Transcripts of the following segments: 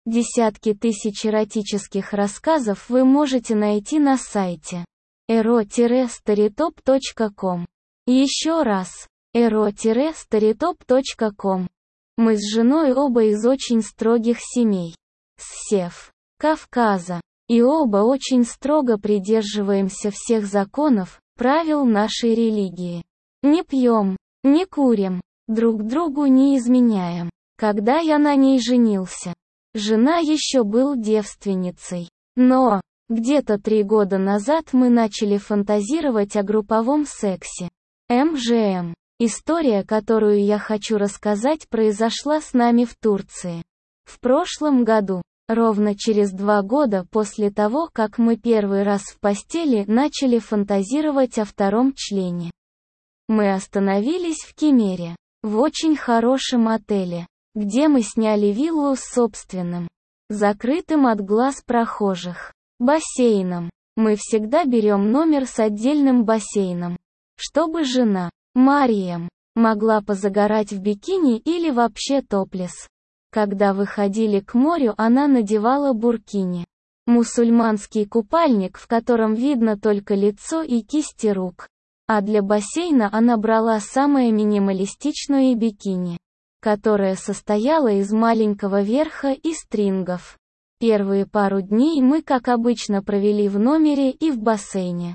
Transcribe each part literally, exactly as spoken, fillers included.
Десятки тысяч эротических рассказов вы можете найти на сайте эро старитоп точка ком. Еще раз, эро старитоп точка ком. Мы с женой оба из очень строгих семей. С Сев, Кавказа. И оба очень строго придерживаемся всех законов, правил нашей религии. Не пьем, не курим, друг другу не изменяем. Когда я на ней женился, жена еще был девственницей. Но, где-то три года назад мы начали фантазировать о групповом сексе. эм жэ эм. История, которую я хочу рассказать, произошла с нами в Турции. В прошлом году, ровно через два года после того, как мы первый раз в постели начали фантазировать о втором члене. Мы остановились в Кемере, в очень хорошем отеле, где мы сняли виллу с собственным, закрытым от глаз прохожих, бассейном. Мы всегда берем номер с отдельным бассейном, чтобы жена, Мариям, могла позагорать в бикини или вообще топлес. Когда выходили к морю, она надевала буркини. Мусульманский купальник, в котором видно только лицо и кисти рук. А для бассейна она брала самое минималистичное бикини, которое состояло из маленького верха и стрингов. Первые пару дней мы, как обычно, провели в номере и в бассейне.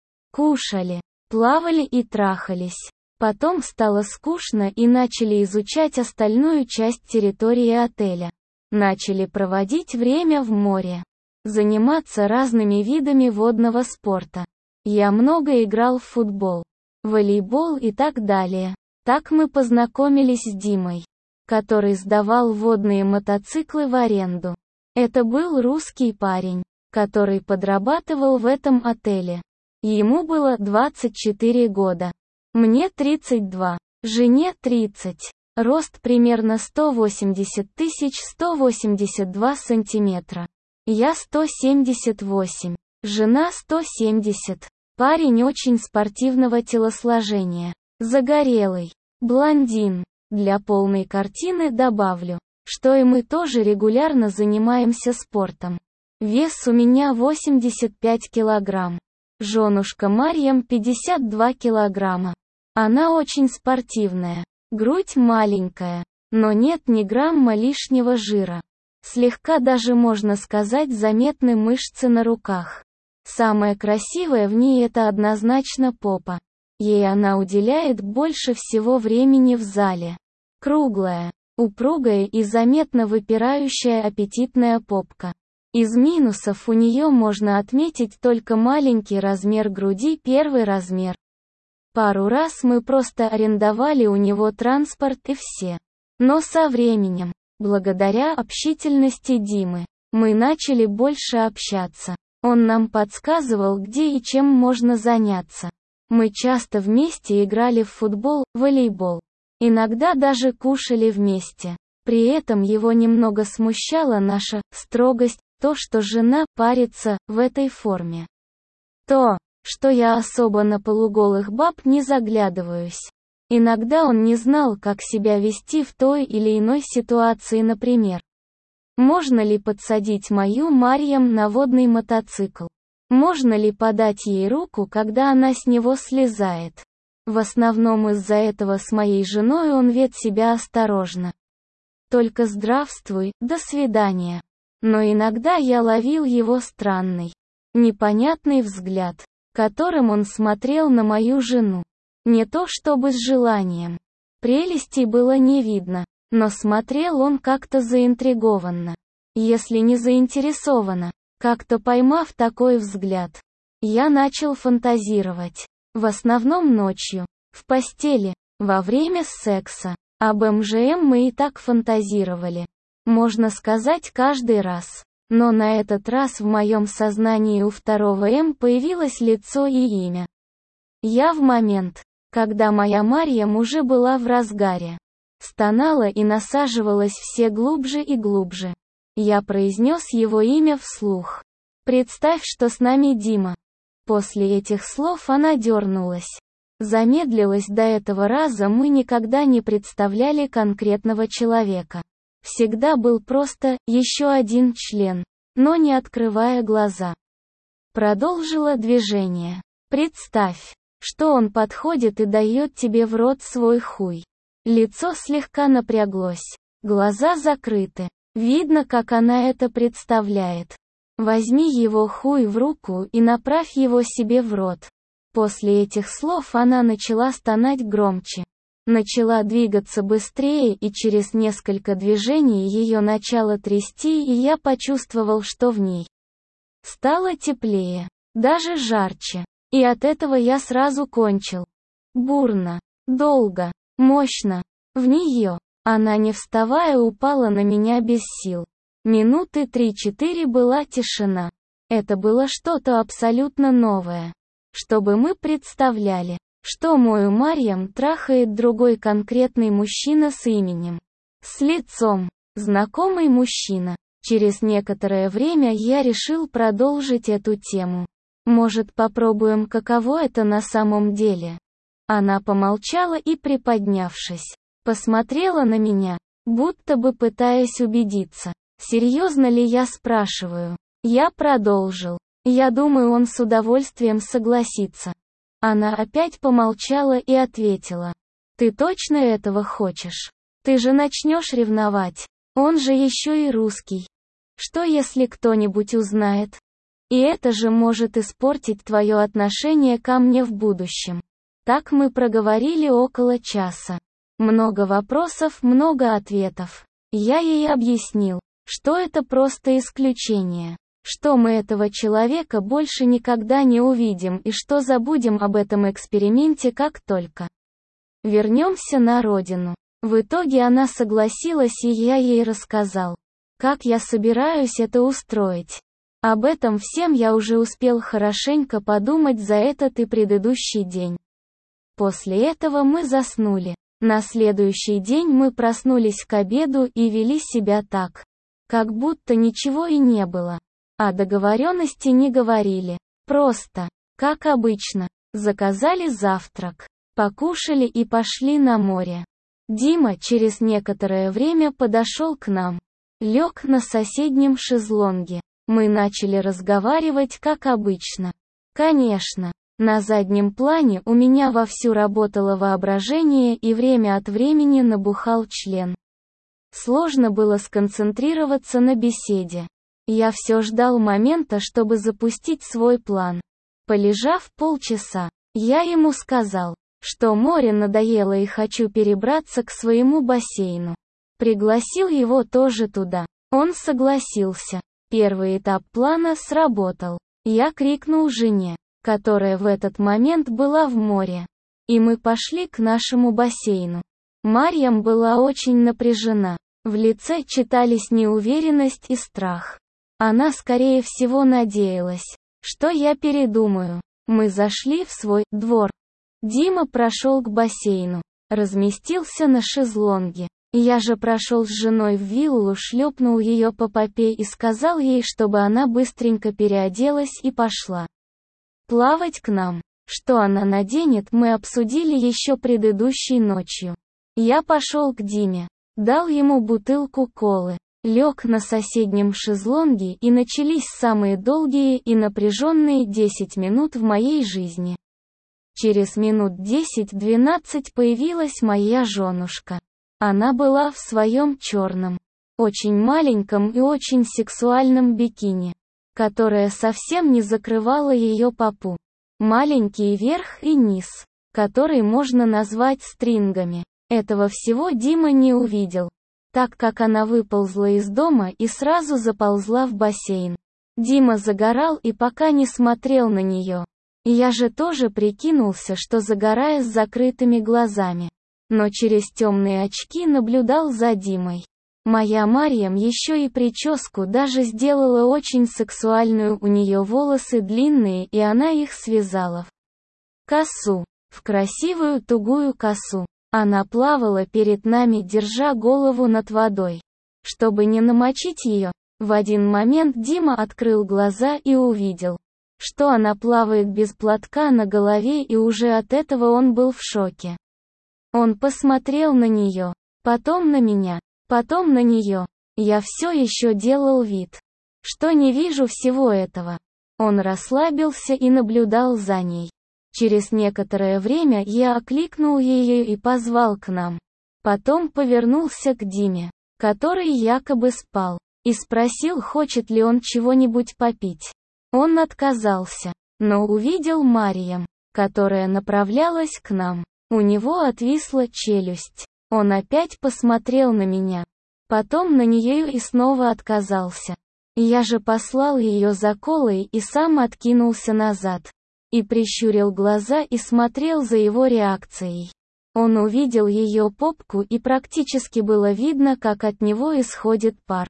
Кушали, плавали и трахались. Потом стало скучно и начали изучать остальную часть территории отеля. Начали проводить время в море. Заниматься разными видами водного спорта. Я много играл в футбол, волейбол и так далее. Так мы познакомились с Димой, который сдавал водные мотоциклы в аренду. Это был русский парень, который подрабатывал в этом отеле. Ему было двадцать четыре года. Мне тридцать два. Жене тридцать. Рост примерно сто восемьдесят тысяч сто восемьдесят два сантиметра. Я сто семьдесят восемь. Жена сто семьдесят. Парень очень спортивного телосложения. Загорелый. Блондин. Для полной картины добавлю, что и мы тоже регулярно занимаемся спортом. Вес у меня восемьдесят пять килограмм. Женушка Марьям пятьдесят два килограмма. Она очень спортивная. Грудь маленькая, но нет ни грамма лишнего жира. Слегка даже, можно сказать, заметны мышцы на руках. Самое красивое в ней — это однозначно попа. Ей она уделяет больше всего времени в зале. Круглая, упругая и заметно выпирающая аппетитная попка. Из минусов у нее можно отметить только маленький размер груди, первый размер. Пару раз мы просто арендовали у него транспорт и все. Но со временем, благодаря общительности Димы, мы начали больше общаться. Он нам подсказывал, где и чем можно заняться. Мы часто вместе играли в футбол, волейбол. Иногда даже кушали вместе. При этом его немного смущала наша строгость, то, что жена парится в этой форме. То, что я особо на полуголых баб не заглядываюсь. Иногда он не знал, как себя вести в той или иной ситуации, например. Можно ли подсадить мою Марьям на водный мотоцикл? Можно ли подать ей руку, когда она с него слезает? В основном из-за этого с моей женой он вел себя осторожно. Только здравствуй, до свидания. Но иногда я ловил его странный, непонятный взгляд, которым он смотрел на мою жену. Не то чтобы с желанием. Прелестей было не видно, но смотрел он как-то заинтригованно. Если не заинтересованно, как-то поймав такой взгляд, я начал фантазировать. В основном ночью, в постели, во время секса. Об эм жэ эм мы и так фантазировали. Можно сказать, каждый раз. Но на этот раз в моем сознании у второго М появилось лицо и имя. Я в момент, когда моя Марьям уже была в разгаре, стонала и насаживалась все глубже и глубже. Я произнес его имя вслух. «Представь, что с нами Дима». После этих слов она дернулась. Замедлилась. До этого раза мы никогда не представляли конкретного человека. всегда был просто еще один член, но не открывая глаза. Продолжила движение. Представь, что он подходит и дает тебе в рот свой хуй. Лицо слегка напряглось, глаза закрыты. Видно, как она это представляет. Возьми его хуй в руку и направь его себе в рот. После этих слов она начала стонать громче. Начала двигаться быстрее, и через несколько движений ее начало трясти, и я почувствовал, что в ней стало теплее, даже жарче. И от этого я сразу кончил. Бурно, долго, мощно. В нее. Она, не вставая, упала на меня без сил. Минуты три-четыре была тишина. Это было что-то абсолютно новое. Чтобы мы представляли, что мою Марьям трахает другой конкретный мужчина с именем, с лицом, знакомый мужчина. Через некоторое время я решил продолжить эту тему. Может, попробуем, каково это на самом деле? Она помолчала и, приподнявшись, посмотрела на меня, будто бы пытаясь убедиться, серьезно ли я спрашиваю. Я продолжил. Я думаю, он с удовольствием согласится. Она опять помолчала и ответила. Ты точно этого хочешь? Ты же начнешь ревновать. Он же еще и русский. Что если кто-нибудь узнает? И это же может испортить твое отношение ко мне в будущем. Так мы проговорили около часа. Много вопросов, много ответов. Я ей объяснил, что это просто исключение, что мы этого человека больше никогда не увидим и что забудем об этом эксперименте как только вернемся на родину. В итоге она согласилась, и я ей рассказал, как я собираюсь это устроить. Об этом всем я уже успел хорошенько подумать за этот и предыдущий день. После этого мы заснули. На следующий день мы проснулись к обеду и вели себя так, как будто ничего и не было. О договоренности не говорили. Просто, как обычно, заказали завтрак, покушали и пошли на море. Дима через некоторое время подошел к нам. Лег на соседнем шезлонге. Мы начали разговаривать как обычно. Конечно, на заднем плане у меня вовсю работало воображение, и время от времени набухал член. Сложно было сконцентрироваться на беседе. Я все ждал момента, чтобы запустить свой план. Полежав полчаса, я ему сказал, что море надоело и хочу перебраться к своему бассейну. Пригласил его тоже туда. Он согласился. Первый этап плана сработал. Я крикнул жене, которая в этот момент была в море. И мы пошли к нашему бассейну. Марьям была очень напряжена. В лице читались неуверенность и страх. Она, скорее всего, надеялась, что я передумаю. Мы зашли в свой двор. Дима прошел к бассейну, разместился на шезлонге. Я же прошел с женой в виллу, шлепнул ее по попе и сказал ей, чтобы она быстренько переоделась и пошла плавать к нам. Что она наденет, мы обсудили еще предыдущей ночью. Я пошел к Диме, дал ему бутылку колы, лег на соседнем шезлонге, и начались самые долгие и напряженные десять минут в моей жизни. Через минут десять-двенадцать появилась моя женушка. Она была в своем черном, очень маленьком и очень сексуальном бикини, которое совсем не закрывало ее попу. Маленький верх и низ, который можно назвать стрингами. Этого всего Дима не увидел, так как она выползла из дома и сразу заползла в бассейн. Дима загорал и пока не смотрел на нее. Я же тоже прикинулся, что загорая с закрытыми глазами, но через темные очки наблюдал за Димой. Моя Марьям еще и прическу даже сделала очень сексуальную, у нее волосы длинные, и она их связала в косу, в красивую тугую косу. Она плавала перед нами, держа голову над водой, чтобы не намочить ее. В один момент Дима открыл глаза и увидел, что она плавает без платка на голове, и уже от этого он был в шоке. Он посмотрел на нее, потом на меня, потом на нее. Я все еще делал вид, что не вижу всего этого. Он расслабился и наблюдал за ней. Через некоторое время я окликнул ее и позвал к нам. Потом повернулся к Диме, который якобы спал, и спросил, хочет ли он чего-нибудь попить. Он отказался, но увидел Марьям, которая направлялась к нам. У него отвисла челюсть. Он опять посмотрел на меня, потом на нее и снова отказался. Я же послал ее за колой и сам откинулся назад. И прищурил глаза и смотрел за его реакцией. Он увидел ее попку и практически было видно, как от него исходит пар.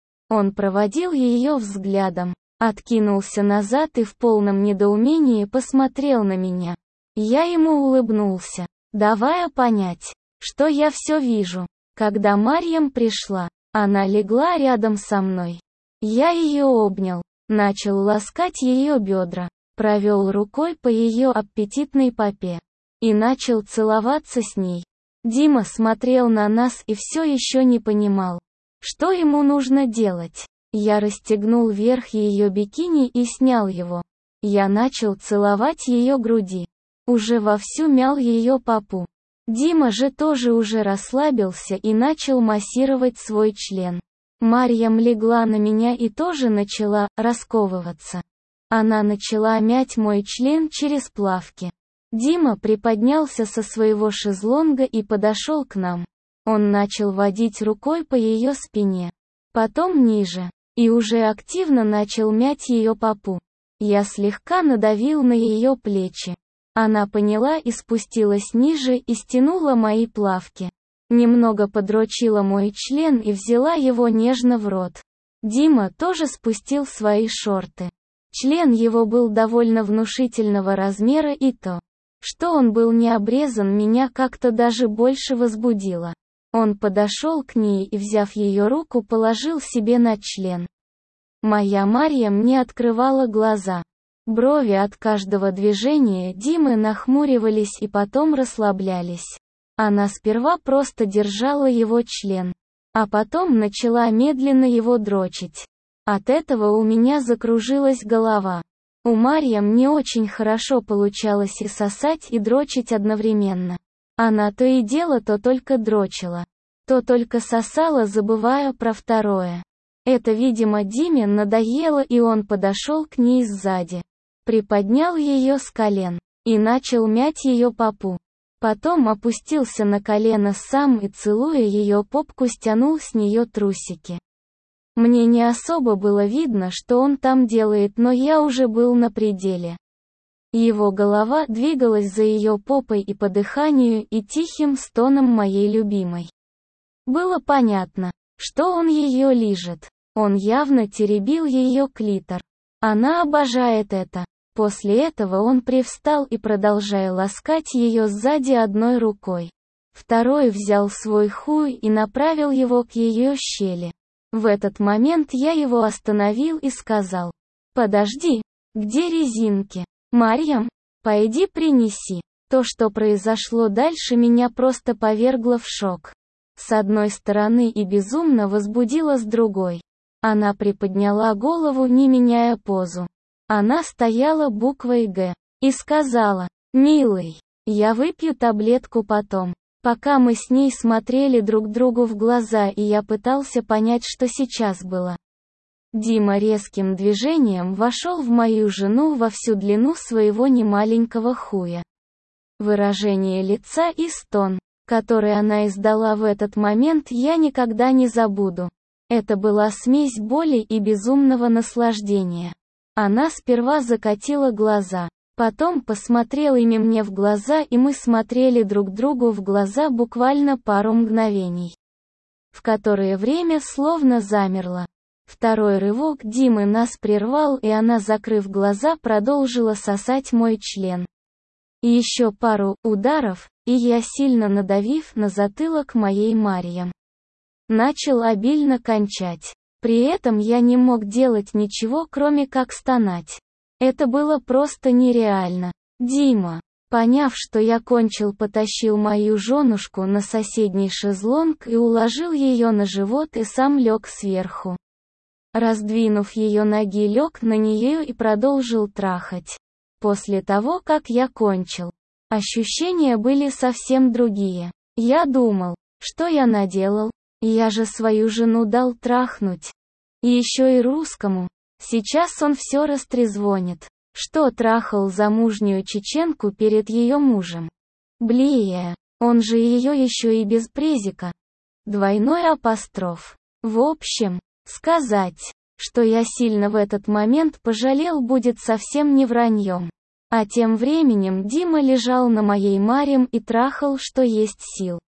Он проводил ее взглядом, откинулся назад и в полном недоумении посмотрел на меня. Я ему улыбнулся, давая понять, что я все вижу. Когда Марьям пришла, она легла рядом со мной. Я ее обнял, начал ласкать ее бедра, провел рукой по ее аппетитной попе и начал целоваться с ней. Дима смотрел на нас и все еще не понимал, что ему нужно делать. Я расстегнул верх ее бикини и снял его. Я начал целовать ее груди. Уже вовсю мял ее попу. Дима же тоже уже расслабился и начал массировать свой член. Марьям легла на меня и тоже начала расковываться. Она начала мять мой член через плавки. Дима приподнялся со своего шезлонга и подошел к нам. Он начал водить рукой по ее спине, потом ниже, и уже активно начал мять ее попу. Я слегка надавил на ее плечи. Она поняла и спустилась ниже и стянула мои плавки. Немного подрочила мой член и взяла его нежно в рот. Дима тоже спустил свои шорты. Член его был довольно внушительного размера, и то, что он был не обрезан, меня как-то даже больше возбудило. Он подошел к ней и, взяв ее руку, положил себе на член. Моя Марьям не открывала глаза. Брови от каждого движения Димы нахмуривались и потом расслаблялись. Она сперва просто держала его член, а потом начала медленно его дрочить. От этого у меня закружилась голова. У Марьям не очень хорошо получалось и сосать, и дрочить одновременно. Она то и дело то только дрочила, то только сосала, забывая про второе. Это, видимо, Диме надоело, и он подошел к ней сзади, приподнял ее с колен и начал мять ее попу. Потом опустился на колено сам и, целуя ее попку, стянул с нее трусики. Мне не особо было видно, что он там делает, но я уже был на пределе. Его голова двигалась за ее попой и по дыханию и тихим стоном моей любимой. Было понятно, что он ее лижет. Он явно теребил ее клитор. Она обожает это. После этого он привстал и, продолжая ласкать ее сзади одной рукой, второй взял свой хуй и направил его к ее щели. В этот момент я его остановил и сказал: «Подожди, где резинки? Марьям, пойди принеси». То, что произошло дальше, меня просто повергло в шок. С одной стороны и безумно возбудило с другой. Она приподняла голову, не меняя позу. Она стояла буквой «Г» и сказала: «Милый, я выпью таблетку потом». Пока мы с ней смотрели друг другу в глаза, и я пытался понять, что сейчас было. Дима резким движением вошел в мою жену во всю длину своего немаленького хуя. Выражение лица и стон, который она издала в этот момент, я никогда не забуду. Это была смесь боли и безумного наслаждения. Она сперва закатила глаза, потом посмотрела ими мне в глаза, и мы смотрели друг другу в глаза буквально пару мгновений, в которые время словно замерло. Второй рывок Димы нас прервал, и она, закрыв глаза, продолжила сосать мой член. И еще пару ударов, и я, сильно надавив на затылок моей Марьям, начал обильно кончать. При этом я не мог делать ничего, кроме как стонать. Это было просто нереально. «Дима, Поняв, что я кончил, потащил мою женушку на соседний шезлонг и уложил ее на живот и сам лег сверху. Раздвинув ее ноги, лег на нее и продолжил трахать. После того, как я кончил, ощущения были совсем другие. Я думал, что я наделал? Я же свою жену дал трахнуть. И еще и русскому. Сейчас он все растрезвонит. Что трахал замужнюю чеченку перед ее мужем? Блия, он же ее еще и без презика. Двойной апостроф. В общем, сказать, что я сильно в этот момент пожалел, будет совсем не враньем. А тем временем Дима лежал на моей марем и трахал, что есть сил.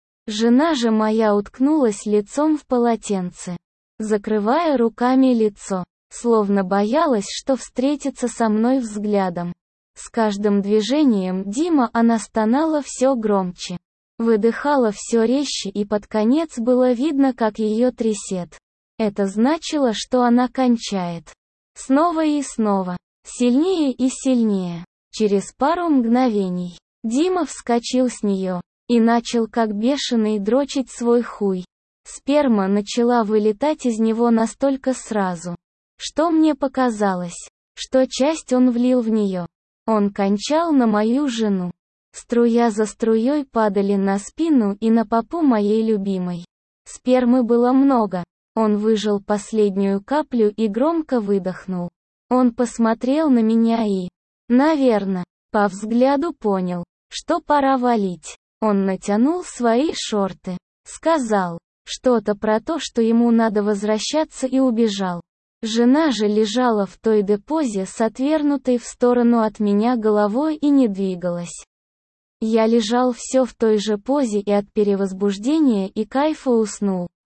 Жена же моя уткнулась лицом в полотенце, закрывая руками лицо, словно боялась, что встретится со мной взглядом. С каждым движением Дима она стонала все громче, выдыхала все резче, и под конец было видно, как ее трясет. Это значило, что она кончает. Снова и снова, сильнее и сильнее. Через пару мгновений Дима вскочил с нее и начал как бешеный дрочить свой хуй. Сперма начала вылетать из него настолько сразу, что мне показалось, что часть он влил в нее. Он кончал на мою жену. Струя за струей падали на спину и на попу моей любимой. Спермы было много. Он выжал последнюю каплю и громко выдохнул. Он посмотрел на меня и, наверное, по взгляду понял, что пора валить. Он натянул свои шорты, сказал что-то про то, что ему надо возвращаться, и убежал. Жена же лежала в той же позе с отвернутой в сторону от меня головой и не двигалась. Я лежал все в той же позе и от перевозбуждения и кайфа уснул.